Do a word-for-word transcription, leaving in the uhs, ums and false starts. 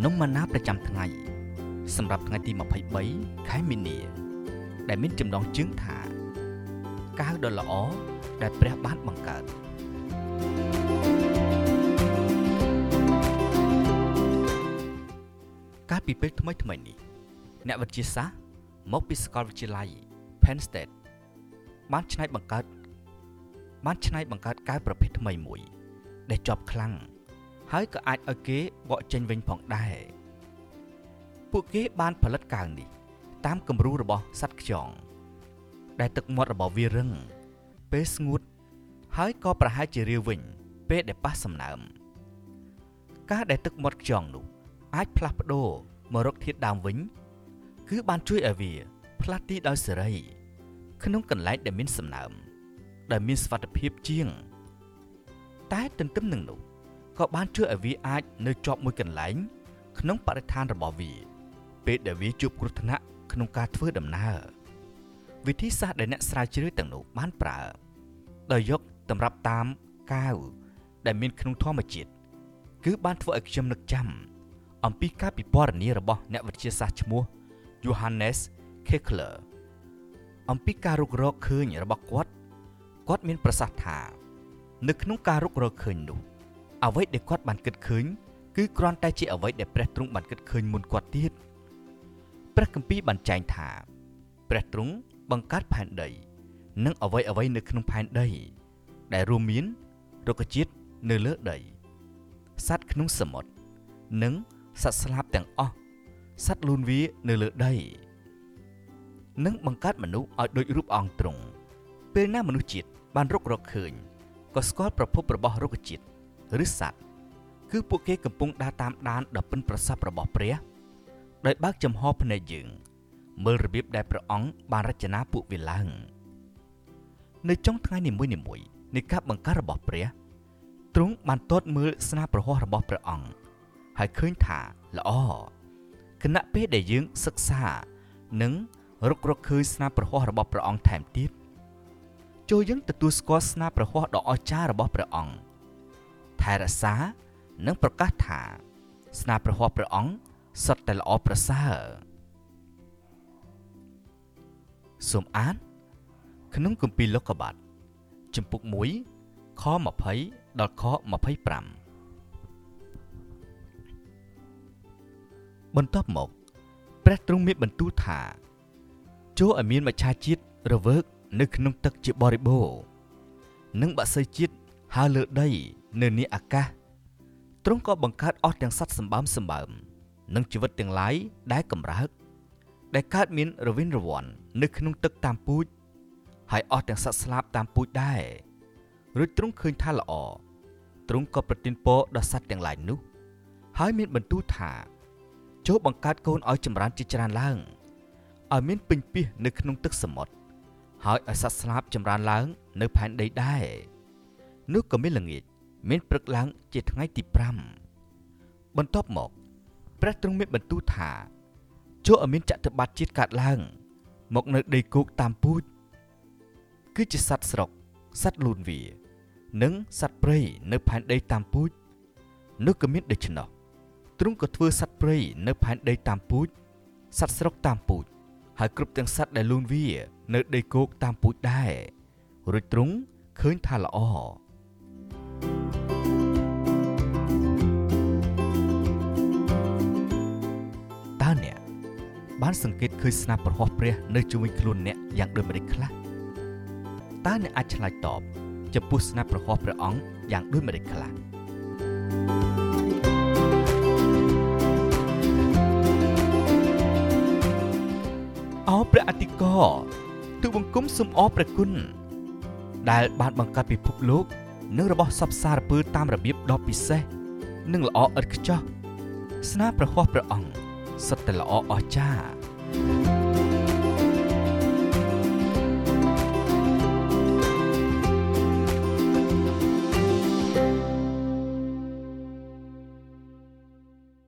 នំម៉ាណាប្រចាំថ្ងៃសម្រាប់ថ្ងៃទីยี่สิบสามខែមីនាដែលមានចំណងជើងថាកាវដ៏ល្អដែលព្រះបានបង្កើតកាលពីពេលថ្មីថ្មីនេះអ្នកវិទ្យាសាស្ត្រមកពីសាកលវិទ្យាល័យ Penn State បានច្នៃបង្កើតបានច្នៃបង្កើតកាវប្រភេទថ្មីមួយដែលជាប់ខ្លាំងហើយក៏អាចឲ្យគេបកចេញវិញផងដែរពួកគេបានផលិតកាវនេះតាមគំរូរបស់សត្វខ្យងដែលទឹកមាត់របស់វារឹងពេលស្ងួតហើយក៏ប្រហែលជារាវវិញពេលដែលប៉ះសំណើមការដែលទឹកមាត់ខ្យងនោះអាចផ្លាស់ប្ដូរមករកធាតុដើមវិញគឺបានជួយឲ្យវាផ្លាស់ទីដោយសេរីក្នុងកន្លែងដែលមានសំណើមដែលមានសុវត្ថិភាពជាងតែទន្ទឹមនឹងនោះក៏បានជួយឲ្យវាអាចនៅជាប់មួយកន្លែងក្នុងបរិស្ថានរបស់វាពេលដែលវាជួបគ្រោះថ្នាក់ក្នុងការធ្វើដំណើរវិធីសាស្ត្រដែលអ្នកស្រាវជ្រាវទាំងនោះបានប្រើដោយយកតម្រាប់តាមកាវដែលមានក្នុងធម្មជាតិគឺបានធ្វើឲ្យខ្ញុំនឹកចាំអំពីការពិពណ៌នារបស់អ្នកវិទ្យាសាស្ត្រឈ្មោះ Johannes Kepler អំពីការរុករកឃើញរបស់គាត់គាត់មានប្រសាសន៍ថានៅក្នុងការរុករកឃើញនោះអ្វីដែលគាត់បានគិតឃើញគឺគ្រាន់តែជាអ្វីដែលព្រះទ្រង់បានគិតឃើញមុនគាត់ទៀតព្រះគម្ពីរបានចែងថាព្រះទ្រង់បង្កើតផែនដីនិងអ្វីអ្វីនៅក្នុងផែនដីដែលរួមមានរុក្ខជាតិនៅលើដីសត្វក្នុងសមុទ្រនិងសត្វស្លាបទាំងអស់សត្វលូនវានៅលើដីនិងបង្កើតមនុស្សឲ្យដូចរូបអង្គទ្រង់ពេលណាមនុស្សជាតិបានរុករកឃើញក៏ស្គាល់ប្រភពរបស់រុក្ខជាតិឬសត្វគឺពួកគេកំពុងដើរតាមដានដ៏ប៉ិនប្រសប់របស់ព្រះដោយបើកចំហភ្នែកយើងមើលរបៀបដែលព្រះអង្គបានរចនាពួកវាឡើងនៅចុងថ្ងៃនីមួយៗនៃការបង្កើតរបស់ព្រះទ្រង់បានទតមើលស្នាប្រហ័សរបស់ព្រះអង្គហើយឃើញថាល្អគណៈពេលដែលយើងសិក្សានិងរុករកឃើញស្នាប្រហ័សរបស់ព្រះអង្គថែមទៀតចូលយើងទទួលស្គាល់ស្នាប្រហ័សដ៏អស្ចារ្យរបស់ព្រះអង្គថែរក្សានិងប្រកាសថាស្នាប្រហ័សព្រះអង្គសុទ្ធតែល្អប្រសើរសូមអានក្នុងគម្ពីរលោកុបាតជំពូកមួយខยี่สิบដល់ខยี่สิบห้าបន្ទាប់មកព្រះទ្រង់មានបន្ទូលថាចូលឲ្យមានមច្ឆជាតិរវើកនៅក្នុងទឹកជាបរិបូរណ៍និងបក្សីជាតិហើរលើដីនៅនាអាកាសទ្រង់ក៏បង្កើតអស់ទាំងសត្វសម្បើមសម្បើមនិងជីវិតទាំងឡាយដែលកម្រើកដែលកើតមានរវិនរវ័ននៅក្នុងទឹកតាមពូជហើយអស់ទាំងសត្វស្លាបតាមពូជដែររួចទ្រង់ឃើញថាល្អទ្រង់ក៏ប្រទានពរដល់សត្វទាំងឡាយនោះហើយមានបន្ទូលថាចូលបង្កើតកូនឲ្យចម្រើនជាច្រើនឡើងឲ្យមានពេញពាសនៅក្នុងទឹកសមុទ្រហើយឲ្យសត្វស្លាបចម្រើនឡើងនៅផែនដីដែរនោះក៏មានល្ងាចមានព្រឹកឡើងជាថ្ងៃទីប្រាំបន្ទាប់មកព្រះទ្រង់មានបន្ទូលថាចូលឲ្យមានចក្របត្តិជាតិកើតឡើងមកនៅដីគោកតាមពូជគឺជាសត្វស្រុកសត្វលូនវានិងសត្វព្រៃនៅផែនដីតាមពូជនោះក៏មានដូច្នោះទ្រង់ក៏ធ្វើសត្វព្រៃនៅផែនដីតាមពូជសត្វស្រុកតាមពូជហើយគ្រប់ទាំងសត្វដែលលូនវានៅដីគោកតាមពូជដែររួចទ្រង់ឃើញថាល្អតើអ្នកបានសង្កេតឃើញស្នាប្រហ័សព្រះនៅជុំវិញខ្លួនអ្នកយ៉ាងដូចម្តេចខ្លះតើអ្នកអាចឆ្លើយតបចំពោះស្នាប្រហ័សព្រះអង្គយ៉ាងដូចម្តេចខ្លះអោព្រះអធិការទូលបង្គំសូមអរព្រះគុណដែលបានបង្កើតពិភពលោកនិងរបស់សព្វសារពើតាមរបៀបដ៏ពិសេសនិងល្អឥតខ្ចោះស្នាប្រហ័សព្រះអង្គសុទ្ធតែល្អអស្ចារ្យ